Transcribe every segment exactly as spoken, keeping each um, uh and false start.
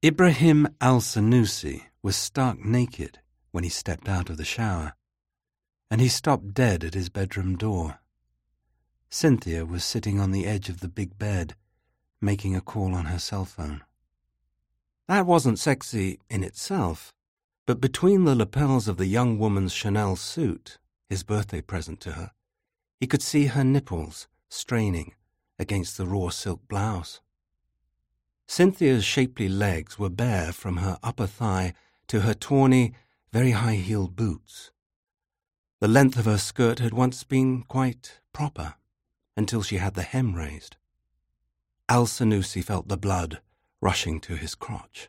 Ibrahim al-Sanusi was stark naked when he stepped out of the shower, and he stopped dead at his bedroom door. Cynthia was sitting on the edge of the big bed, making a call on her cell phone. That wasn't sexy in itself, but between the lapels of the young woman's Chanel suit, his birthday present to her, he could see her nipples straining against the raw silk blouse. Cynthia's shapely legs were bare from her upper thigh to her tawny, very high-heeled boots. The length of her skirt had once been quite proper, until she had the hem raised. Al-Sanusi felt the blood rushing to his crotch.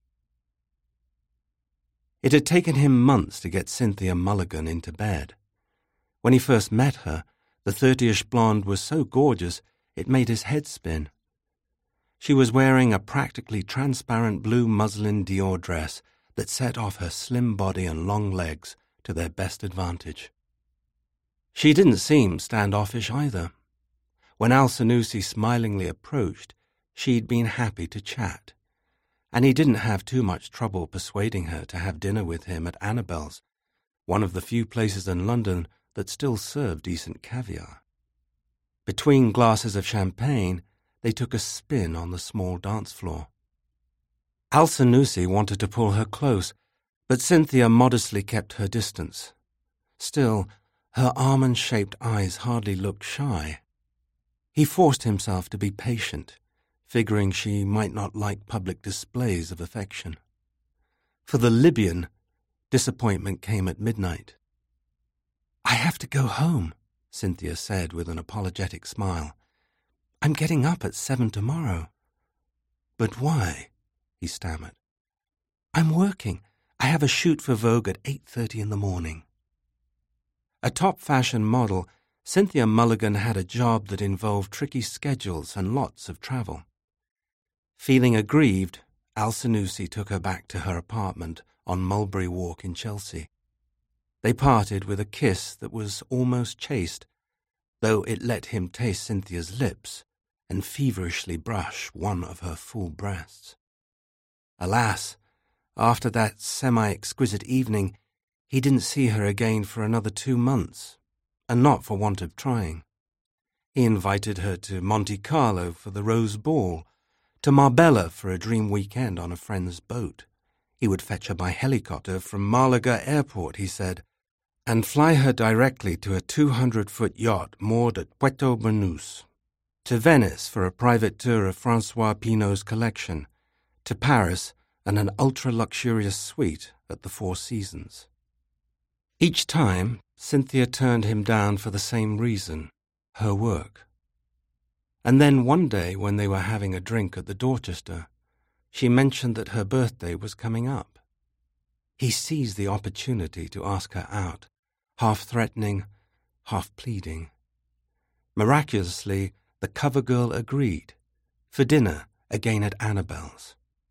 It had taken him months to get Cynthia Mulligan into bed. When he first met her, the thirtyish blonde was so gorgeous it made his head spin. She was wearing a practically transparent blue muslin Dior dress that set off her slim body and long legs to their best advantage. She didn't seem standoffish either. When Al-Sanusi smilingly approached, she'd been happy to chat, and he didn't have too much trouble persuading her to have dinner with him at Annabel's, one of the few places in London that still served decent caviar. Between glasses of champagne, they took a spin on the small dance floor. Al-Sanusi wanted to pull her close, but Cynthia modestly kept her distance. Still, her almond-shaped eyes hardly looked shy. He forced himself to be patient, figuring she might not like public displays of affection. For the Libyan, disappointment came at midnight. "I have to go home," Cynthia said with an apologetic smile. "I'm getting up at seven tomorrow." "But why?" he stammered. "I'm working. I have a shoot for Vogue at eight thirty in the morning." A top fashion model, Cynthia Mulligan had a job that involved tricky schedules and lots of travel. Feeling aggrieved, Al-Sanusi took her back to her apartment on Mulberry Walk in Chelsea. They parted with a kiss that was almost chaste, though it let him taste Cynthia's lips and feverishly brush one of her full breasts. Alas, after that semi-exquisite evening, he didn't see her again for another two months, and not for want of trying. He invited her to Monte Carlo for the Rose Ball, to Marbella for a dream weekend on a friend's boat. He would fetch her by helicopter from Malaga Airport, he said, and fly her directly to a two hundred foot yacht moored at Puerto Banús, to Venice for a private tour of François Pinault's collection, to Paris and an ultra-luxurious suite at the Four Seasons. Each time, Cynthia turned him down for the same reason, her work. And then one day when they were having a drink at the Dorchester, she mentioned that her birthday was coming up. He seized the opportunity to ask her out, half threatening, half pleading. Miraculously, the cover girl agreed, for dinner again at Annabel's.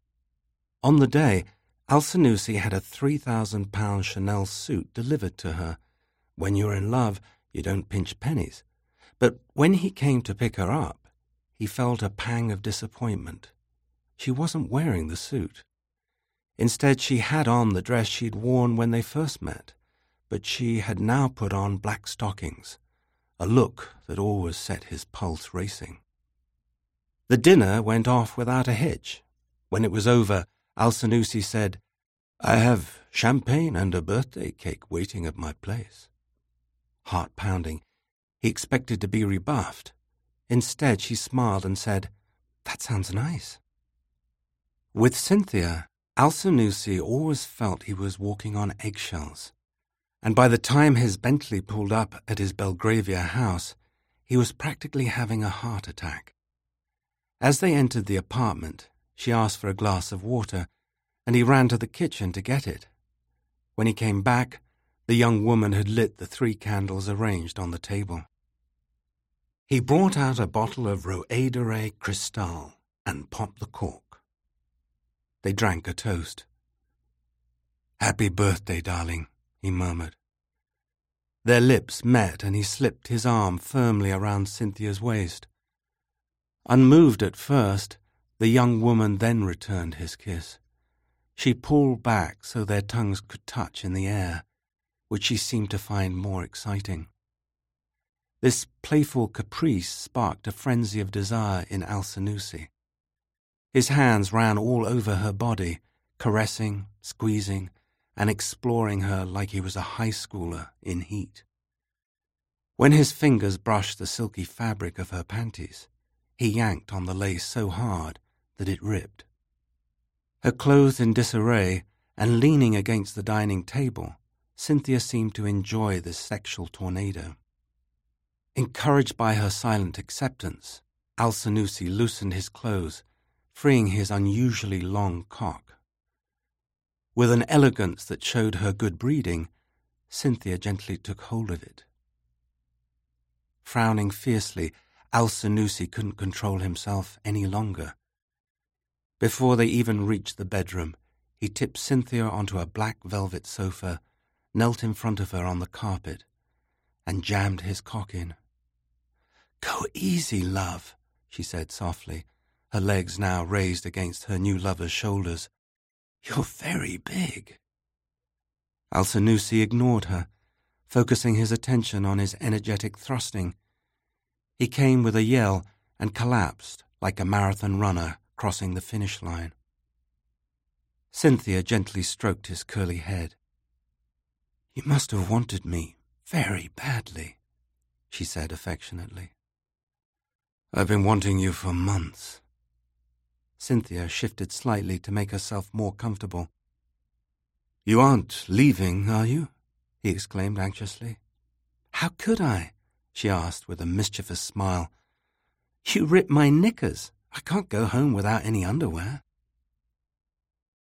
On the day, Al-Sanusi had a three thousand pound Chanel suit delivered to her. When you're in love, you don't pinch pennies. But when he came to pick her up, he felt a pang of disappointment. She wasn't wearing the suit. Instead, she had on the dress she'd worn when they first met, but she had now put on black stockings, a look that always set his pulse racing. The dinner went off without a hitch. When it was over, Al-Sanusi said, "I have champagne and a birthday cake waiting at my place." Heart pounding, he expected to be rebuffed. Instead, she smiled and said, "That sounds nice." With Cynthia, Al-Sanusi always felt he was walking on eggshells, and by the time his Bentley pulled up at his Belgravia house, he was practically having a heart attack. As they entered the apartment, she asked for a glass of water, and he ran to the kitchen to get it. When he came back, the young woman had lit the three candles arranged on the table. He brought out a bottle of Roe de Rey Cristal and popped the cork. They drank a toast. "Happy birthday, darling," he murmured. Their lips met and he slipped his arm firmly around Cynthia's waist. Unmoved at first, The young woman then returned his kiss. She pulled back so their tongues could touch in the air, which she seemed to find more exciting. This playful caprice sparked a frenzy of desire in Al-Senussi. His hands ran all over her body, caressing, squeezing, and exploring her like he was a high schooler in heat. When his fingers brushed the silky fabric of her panties, he yanked on the lace so hard that it ripped. Her clothes in disarray and leaning against the dining table, Cynthia seemed to enjoy this sexual tornado. Encouraged by her silent acceptance, Al-Senussi loosened his clothes, freeing his unusually long cock. With an elegance that showed her good breeding, Cynthia gently took hold of it. Frowning fiercely, Al-Senussi couldn't control himself any longer. Before they even reached the bedroom, he tipped Cynthia onto a black velvet sofa, knelt in front of her on the carpet, and jammed his cock in. "Go easy, love," she said softly, her legs now raised against her new lover's shoulders. "You're very big." Al-Senussi ignored her, focusing his attention on his energetic thrusting. He came with a yell and collapsed like a marathon runner crossing the finish line. Cynthia gently stroked his curly head. "You must have wanted me very badly," she said affectionately. "I've been wanting you for months." Cynthia shifted slightly to make herself more comfortable. "You aren't leaving, are you?" he exclaimed anxiously. "How could I?" she asked with a mischievous smile. "You ripped my knickers. I can't go home without any underwear."